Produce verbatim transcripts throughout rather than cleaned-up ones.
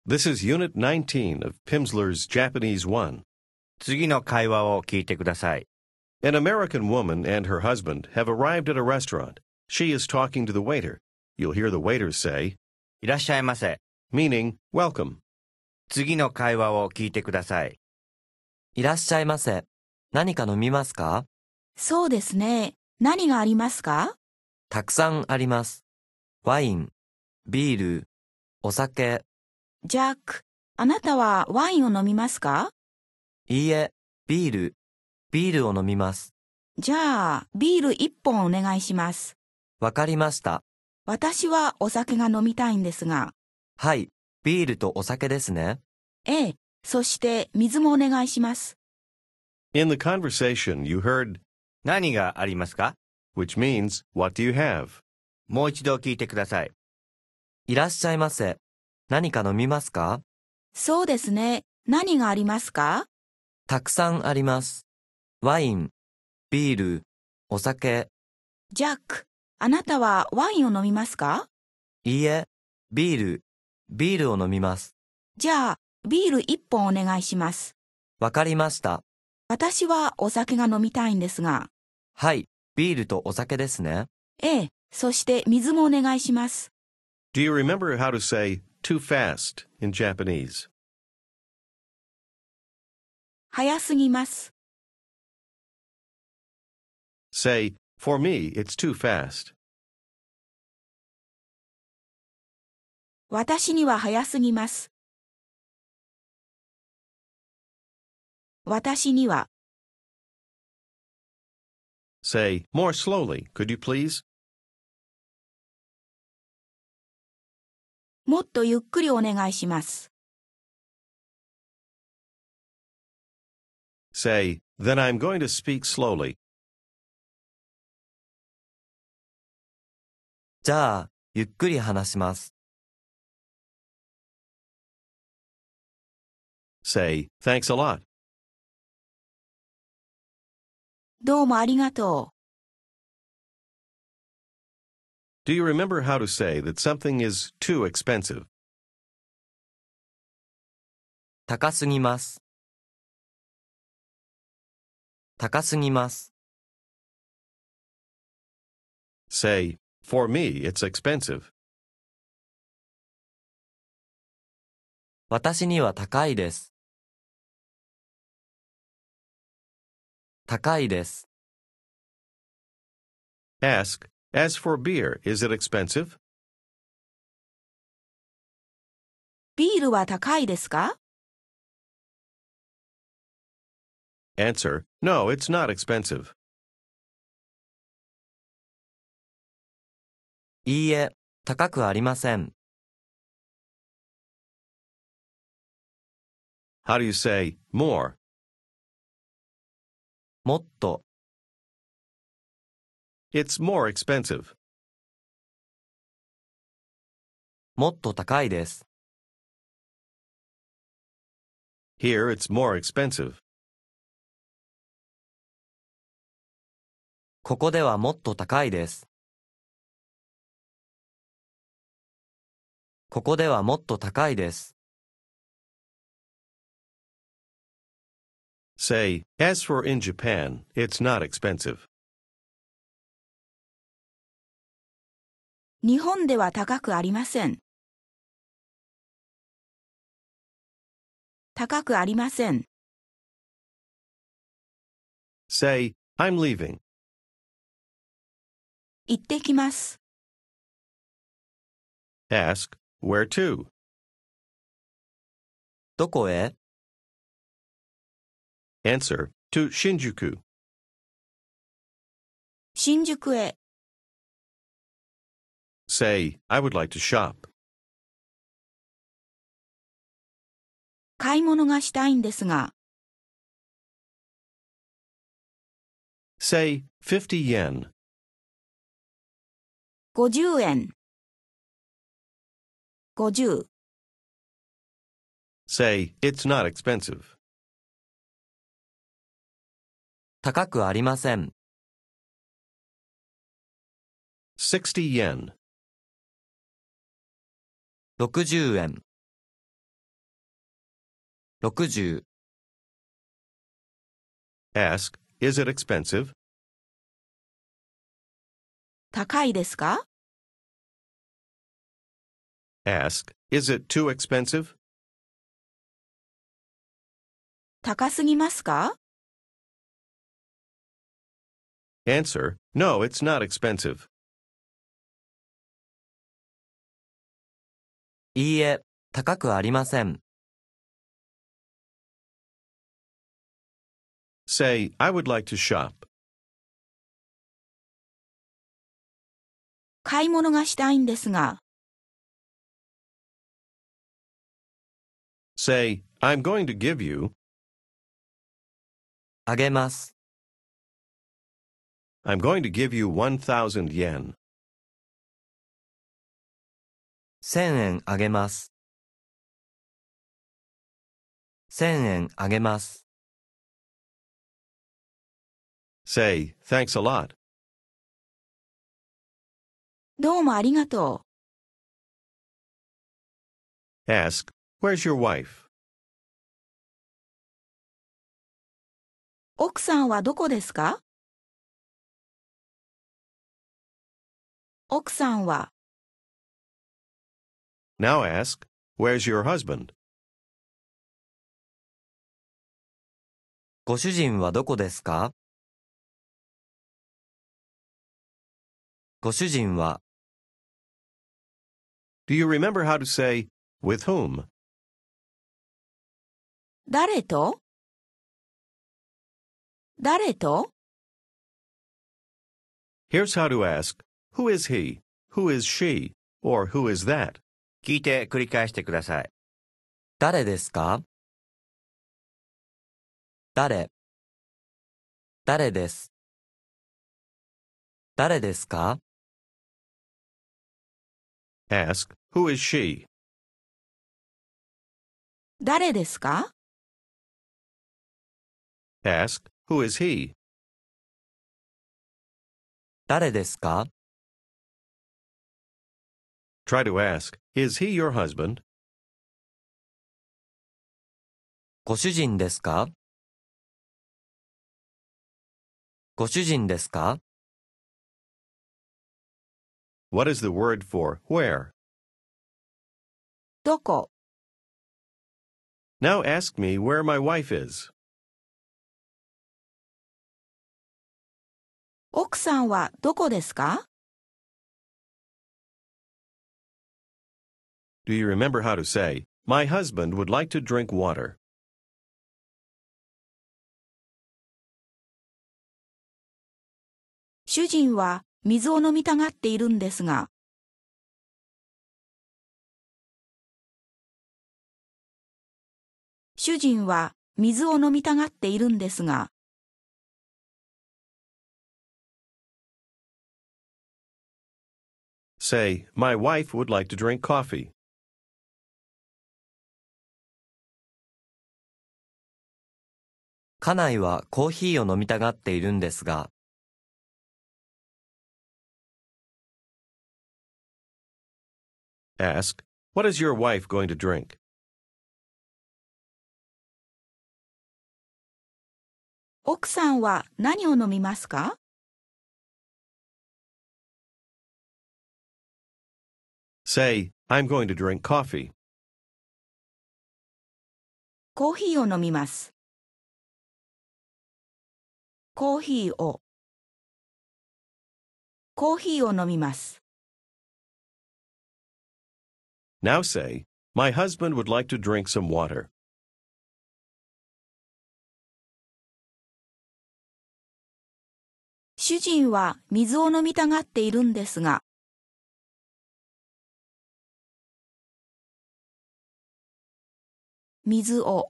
This is Unit nineteen of Pimsleur's Japanese one. 次の会話を聞いてください。 An American woman and her husband have arrived at a restaurant. She is talking to the waiter. You'll hear the waiter say, いらっしゃいませ。 meaning welcome. 次の会話を聞いてください。 いらっしゃいませ。何か飲みますか？ そうですね。何がありますか？ たくさんあります。ワイン、ビール、お酒。 ジャック、あなたはワインを飲みますか？ いいえ、ビール、ビールを飲みます。 じゃあ、ビール一本お願いします。 わかりました。 私はお酒が飲みたいんですが。 はい、ビールとお酒ですね。 ええ、そして水もお願いします。 In the conversation, you heard, 何がありますか？ which means, what do you have? もう一度聞いてください。 いらっしゃいませ。何か飲みますか？ そうですね。何がありますか？ たくさんあります。ワイン、ビール、お酒。 ジャック、あなたはワインを飲みますか？ いいえ、ビール、ビールを飲みます。 じゃあ、ビール一本お願いします。 わかりました。 私はお酒が飲みたいんですが。 はい、ビールとお酒ですね。 ええ、そして水もお願いします。 Do you remember how to say too fast in Japanese? 早すぎます。 Say, for me, it's too fast. 私には早すぎます。私には。 Say, more slowly, could you please? もっとゆっくりお願いします。 Say, then I'm going to speak slowly. じゃあ、ゆっくり話します。 Say, thanks a lot. どうもありがとう。 Do you remember how to say that something is too expensive? 高すぎます。高すぎます。 Say, for me, it's expensive. 私には高いです。高いです。 Ask, as for beer, is it expensive? ビールは高いですか？ Answer, no, it's not expensive. いいえ、高くありません。 How do you say more? もっと。 It's more expensive. もっと高いです。 Here, it's more expensive. ここではもっと高いです。ここではもっと高いです。 Say, as for in Japan, it's not expensive. 日本では高くありません。高くありません。 Say, I'm leaving. 行ってきます。 Ask, where to? どこへ？ Answer, to Shinjuku. 新宿へ。 Say, I would like to shop. 買い物がしたいんですが。 Say, fifty yen. ごじゅうえん。ごじゅう。 Say, it's not expensive. 高くありません。 sixty yen. ろくじゅうえん。 ろくじゅう、 Ask, is it expensive? 高いですか？ Ask, is it too expensive? 高すぎますか？ Answer, no, it's not expensive. いいえ、高くありません。 Say, I would like to shop. 買い物がしたいんですが、 Say, I'm going to give you. あげます。 I'm going to give you one thousand yen. 千円あげます。千円あげます。 Say, thanks a lot. どうもありがとう。 Ask, where's your wife? 奥さんはどこですか？奥さんは、 Now ask, where's your husband? ご主人はどこですか？ご主人は、 Do you remember how to say, with whom? 誰と？誰と？ Here's how to ask, who is he? Who is she? Or who is that? 聞いて繰り返してください。 誰ですか？誰、誰です。誰ですか？ Ask, who is she? 誰ですか？ Ask, who is he? 誰ですか？ Try to ask, is he your husband? ご主人ですか？ご主人ですか？ What is the word for where? どこ？ Now ask me where my wife is. 奥さんはどこですか？ Do you remember how to say, my husband would like to drink water? 主人は水を飲みたがっているんですが、主人は水を飲みたがっているんですが、 Say, my wife would like to drink coffee. 家内はコーヒーを飲みたがっているんですが、 Ask, what is your wife going to drink? 奥さんは何を飲みますか？ Say, I'm going to drink coffee. コーヒーを飲みます。コーヒーを。コーヒーを飲みます。 Now say, my husband would like to drink some water. 主人は水を飲みたがっているんですが、水を。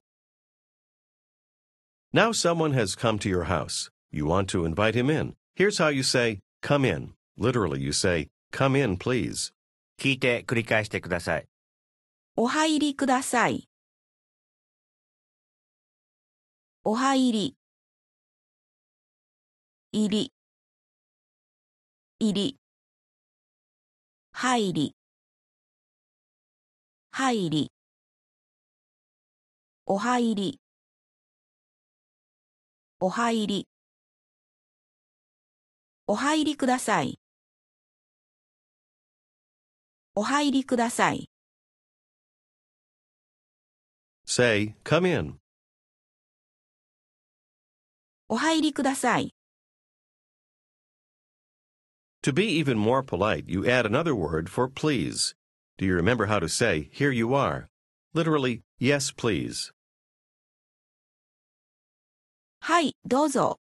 Now someone has come to your house. You want to invite him in. Here's how you say, come in. Literally, you say, come in, please. 聞いて繰り返してください。 お入りください。お入り。入り。入り。入り。入り。 お入り、お入り。お入りください。お入りください。 Say, come in. お入りください。 To be even more polite, you add another word for please. Do you remember how to say, here you are? Literally, yes, please. はい、どうぞ。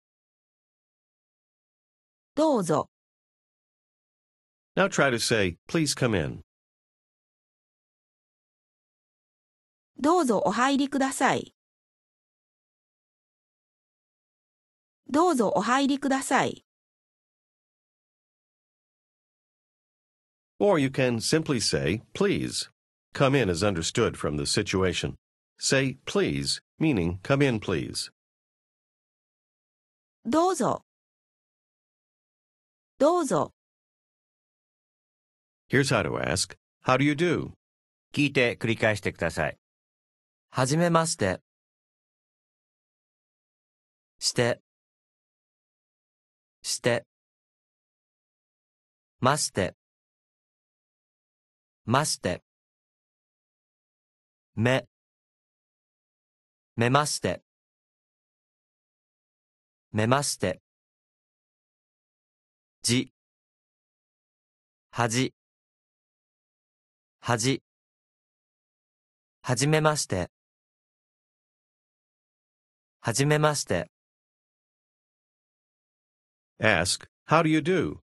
どうぞ。 Now try to say, please come in. どうぞお入りください。どうぞお入りください。 Or you can simply say, please. Come in is understood from the situation. Say, please, meaning come in, please. どうぞ。どうぞ。 Here's how to ask, how do you do? 聞いて繰り返してください。 はじめまして。して。して。まして。まして。め。めまして。めまして。じ。はじ。はじ。はじめまして。はじめまして。 Ask, how do you do?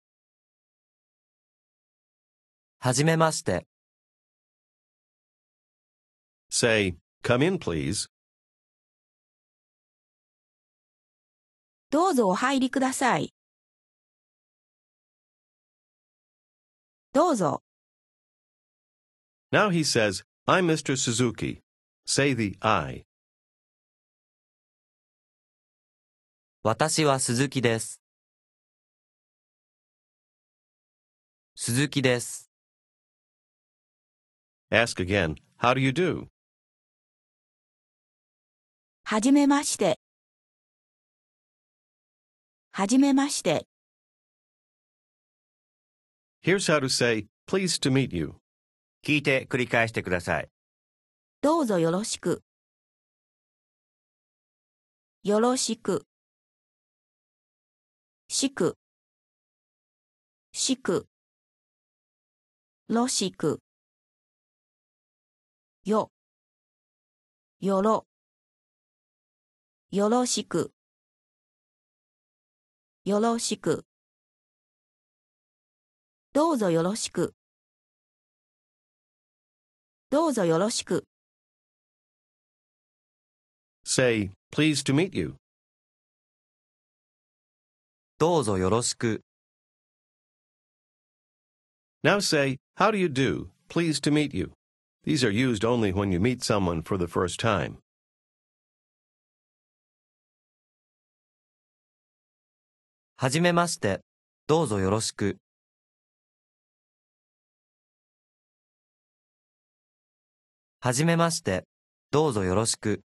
はじめまして。 Say, come in, please. どうぞお入りください。どうぞ。 Now he says, I'm Mister Suzuki. Say the I. 私は鈴木です。鈴木です。 Ask again, how do you do? はじめまして。はじめまして。 Here's how to say, pleased to meet you. 聞いて繰り返してください。 どうぞよろしく。よろしく。しく。しく。ろしく。よ。よろ。よろしく。よろしく。どうぞよろしく。どうぞよろしく。 Say, pleased to meet you. どうぞよろしく。 Now say, how do you do? Pleased to meet you. These are used only when you meet someone for the first time. はじめまして。どうぞよろしく。はじめまして。どうぞよろしく。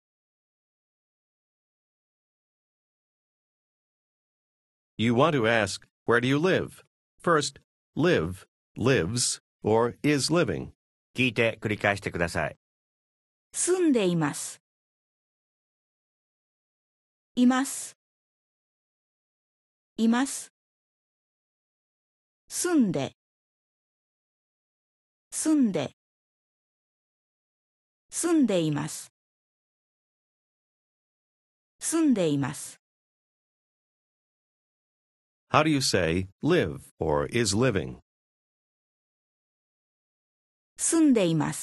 You want to ask, where do you live? First, live, lives, or is living. 聞いて繰り返してください。 住んでいます。います。います。住んで。住んで。住んでいます。住んでいます。 How do you say live or is living? 住んでいます。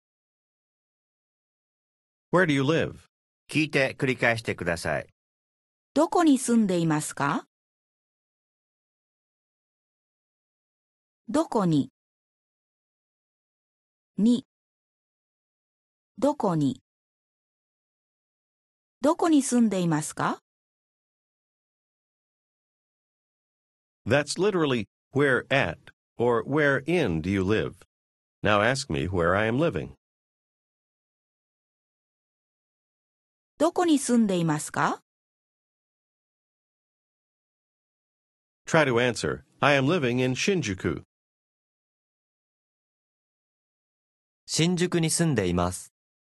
Where do you live? 聞いて繰り返してください。 どこに住んでいますか？どこに。に。どこに。どこに住んでいますか？ That's literally where at or where in do you live? Now ask me where I am living. どこに住んでいますか？ Try to answer, I am living in Shinjuku. 新宿に住んでいます。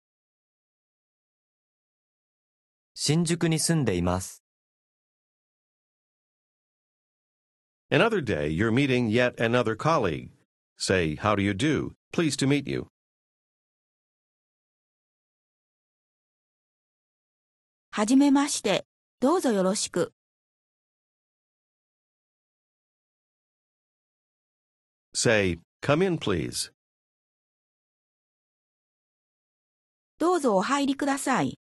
新宿に住んでいます。 Another day, you're meeting yet another colleague. Say, how do you do? Pleased to meet you. はじめまして。どうぞよろしく。 Say, come in, please. どうぞお入りください。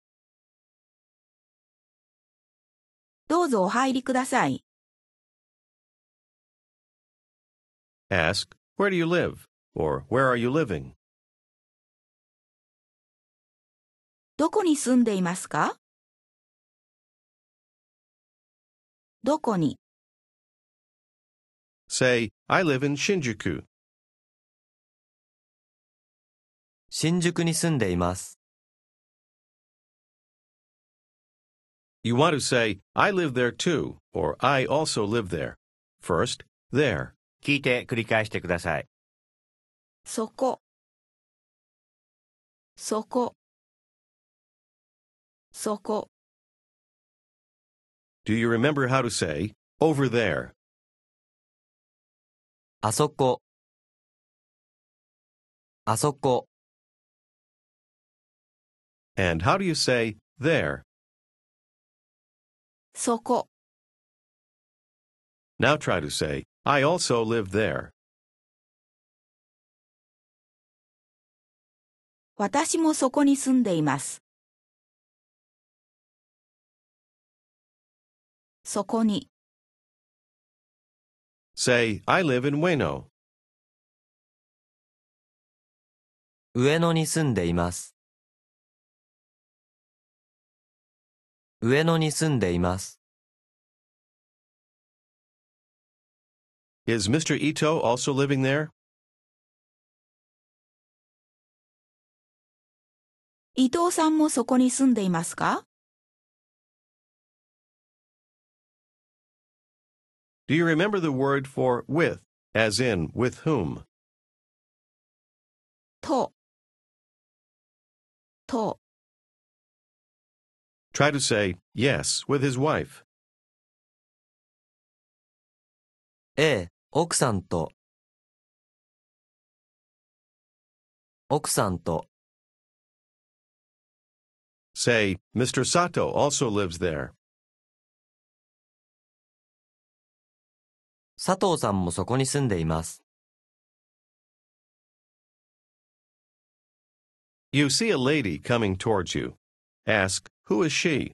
どうぞお入りください。 Ask, where do you live? Or where are you living? どこに住んでいますか？どこに。 Say, I live in Shinjuku. 新宿に住んでいます。 You want to say, I live there too, or I also live there. First, there. 聞いて繰り返してください。 そこ。そこ。そこ。 Do you remember how to say, over there? あそこ。あそこ。 And how do you say, there? そこ。 Now try to say, I also live there. 私もそこに住んでいます。そこに。 Say, I live in Ueno. 上野に住んでいます。上野に住んでいます。 Is Mister Ito also living there? 伊藤さんもそこに住んでいますか？ Do you remember the word for with, as in with whom? と。と。 Try to say, yes, with his wife. ええ、奥さんと。奥さんと。 Say, Mister Sato also lives there. 佐藤さんもそこに住んでいます。 You see a lady coming towards you. Ask, who is she?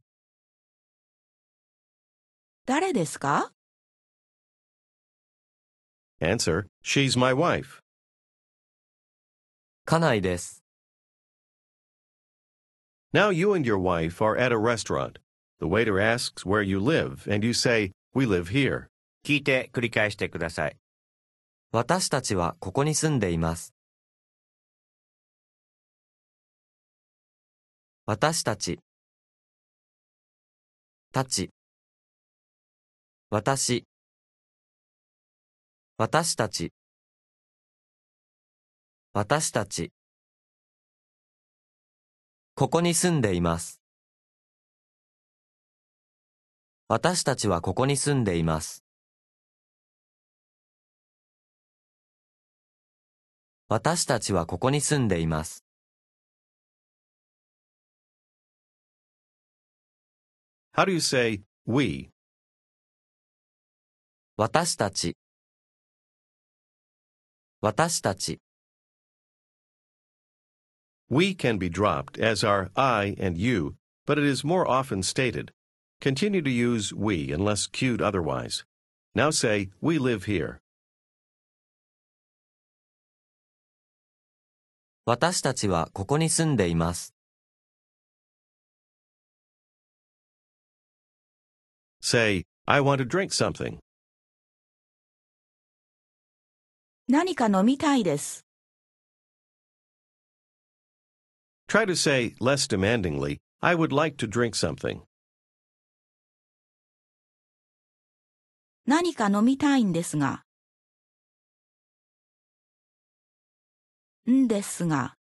誰ですか？ Answer, she's my wife. 家内です。 Now you and your wife are at a restaurant. The waiter asks where you live, and you say, we live here. 聞いて繰り返してください。 私たちはここに住んでいます。私たち。たち。私。私たち。私たち。ここに住んでいます。私たちはここに住んでいます。私たちはここに住んでいます。 How do you say, we? 私たち。私たち。 We can be dropped as are I and you, but it is more often stated. Continue to use we unless cued otherwise. Now say, we live here. 私たちはここに住んでいます。 Say, I want to drink something. 何か飲みたいです。 Try to say less demandingly, I would like to drink something. 何か飲みたいんですが。んですが。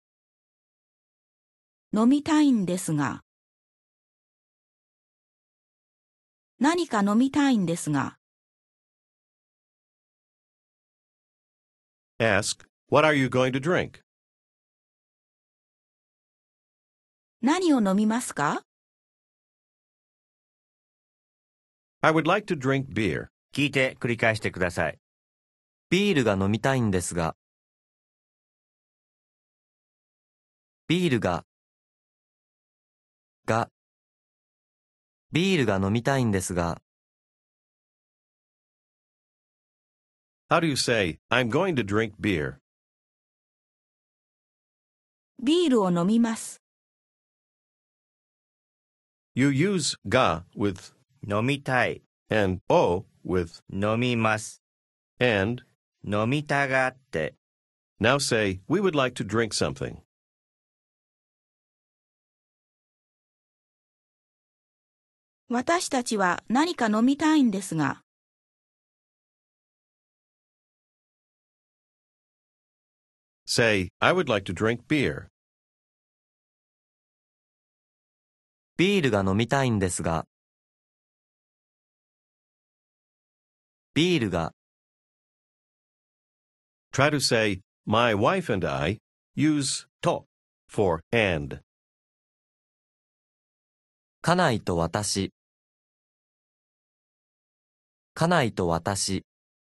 飲みたいんですが。何か飲みたいんですが。 Ask, what are you going to drink? 何を飲みますか？ I would like to drink beer. 聞いて繰り返してください。 ビールが飲みたいんですが。ビールが。が。ビールが飲みたいんですが。 How do you say, I'm going to drink beer? ビールを飲みます。 You use ga with 飲みたい、 and o with 飲みます、 and. 飲みたがって、 Now say, we would like to drink something. 私たちは何か飲みたいんですが。 Say, I would like to drink beer. ビールが飲みたいんですが。ビールが。 Try to say, my wife and I use to for and. 家内と私。家内と私。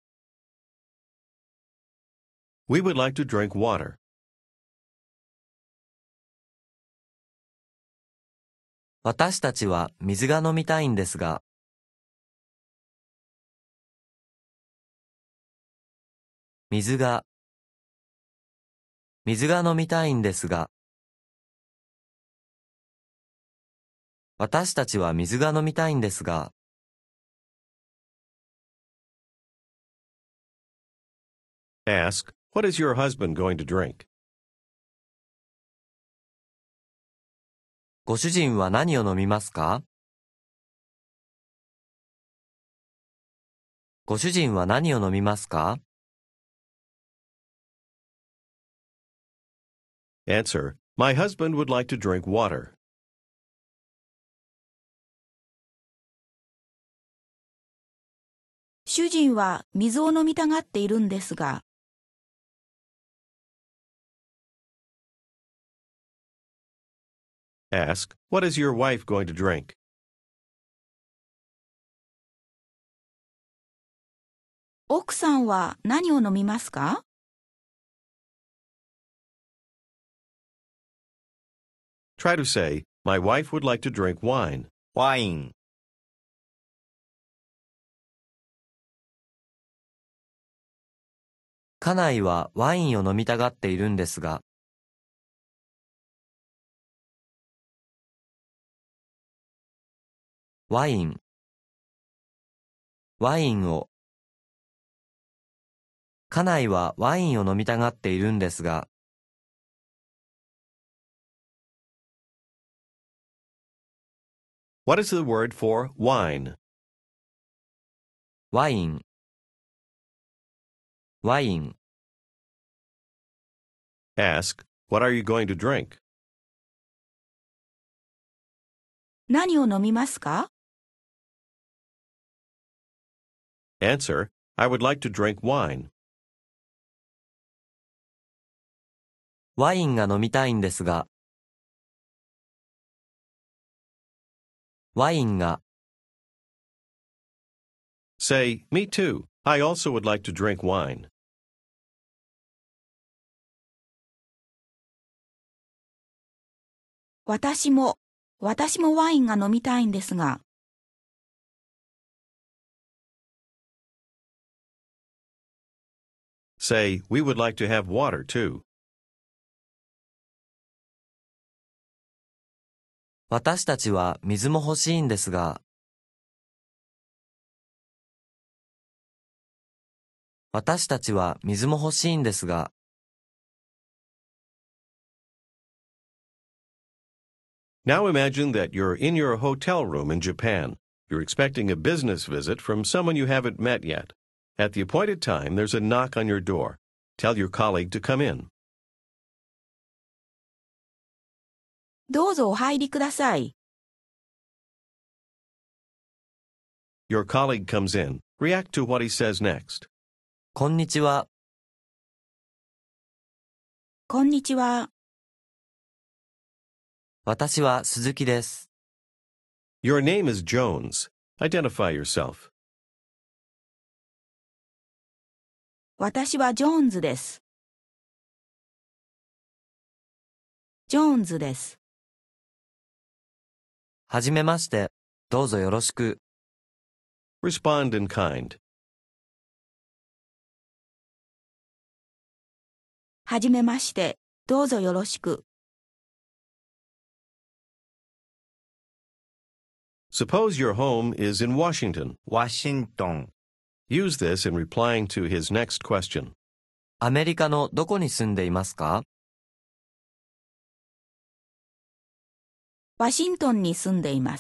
We would like to drink water. 私たちは水が飲みたいんですが。水が。水が飲みたいんですが。私たちは水が飲みたいんですが。 Ask, what is your husband going to drink? ご主人は何を飲みますか？ご主人は何を飲みますか？ Answer, my husband would like to drink water. 主人は水を飲みたがっているんですが。 Ask, what is your wife going to drink? 奥さんは何を飲みますか？ Try to say, my wife would like to drink wine. ワイン、 家内はワインを飲みたがっているんですが。ワイン。ワインを。家内はワインを飲みたがっているんですが。 What is the word for wine? ワイン。ワイン。 Ask, what are you going to drink? 何を飲みますか？ Answer, I would like to drink wine. ワインが飲みたいんですが。ワインが。 Say, me too. I also would like to drink wine. 私も、私もワインが飲みたいんですが。 Say, we would like to have water too. 私たちは水も欲しいんですが。私たちは水も欲しいんですが。 Now imagine that you're in your hotel room in Japan. You're expecting a business visit from someone you haven't met yet. At the appointed time, there's a knock on your door. Tell your colleague to come in. どうぞお入りください。 Your colleague comes in. React to what he says next. こんにちは。 こんにちは。 私は鈴木です。 Your name is Jones. Identify yourself. 私はジョーンズです。ジョーンズです。 はじめまして。どうぞよろしく。 Respond in kind. はじめまして。どうぞよろしく。 Suppose your home is in Washington. ワシントン。 Use this in replying to his next question. アメリカのどこに住んでいますか？ ワシントンに住んでいます。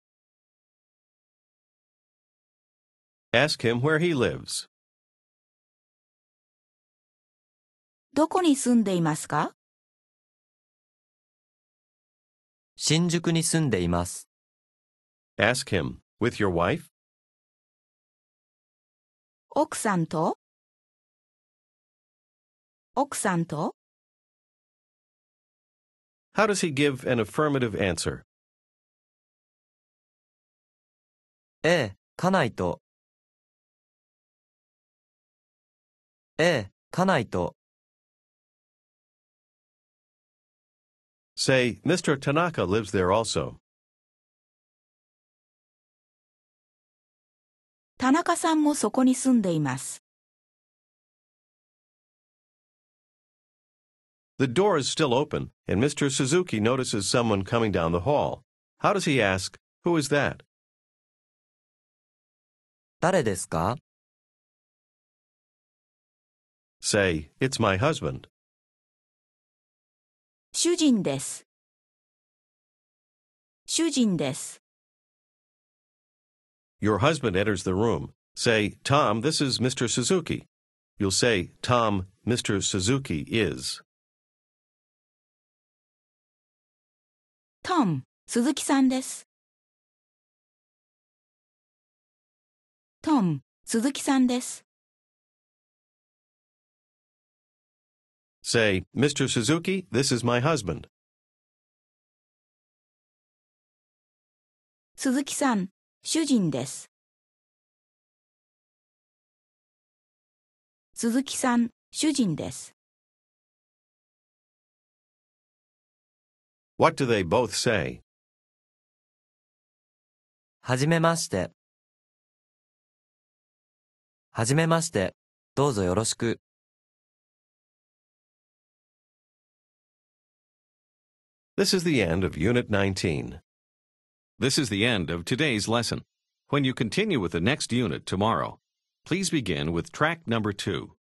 Ask him where he lives. どこに住んでいますか？ 新宿に住んでいます。 Ask him, with your wife? 奥さんと奥さんと How does he give an affirmative answer? ええ、家内と。ええ、家内と。 Say, Mister Tanaka lives there also. 田中さんもそこに住んでいます。 The door is still open, and Mister Suzuki notices someone coming down the hall. How does he ask, Who is that? 誰ですか？ Say, It's my husband. 主人です。主人です。 Your husband enters the room. Say, Tom, this is Mister Suzuki. You'll say, Tom, Mister Suzuki is. トム、鈴木さんです。トム、鈴木さんです。 Say, Mister Suzuki, this is my husband. 鈴木さん、主人です。鈴木さん、主人です。 What do they both say? はじめまして。はじめまして。どうぞよろしく。 This is the end of Unit nineteen. This is the end of today's lesson. When you continue with the next unit tomorrow, please begin with track number two.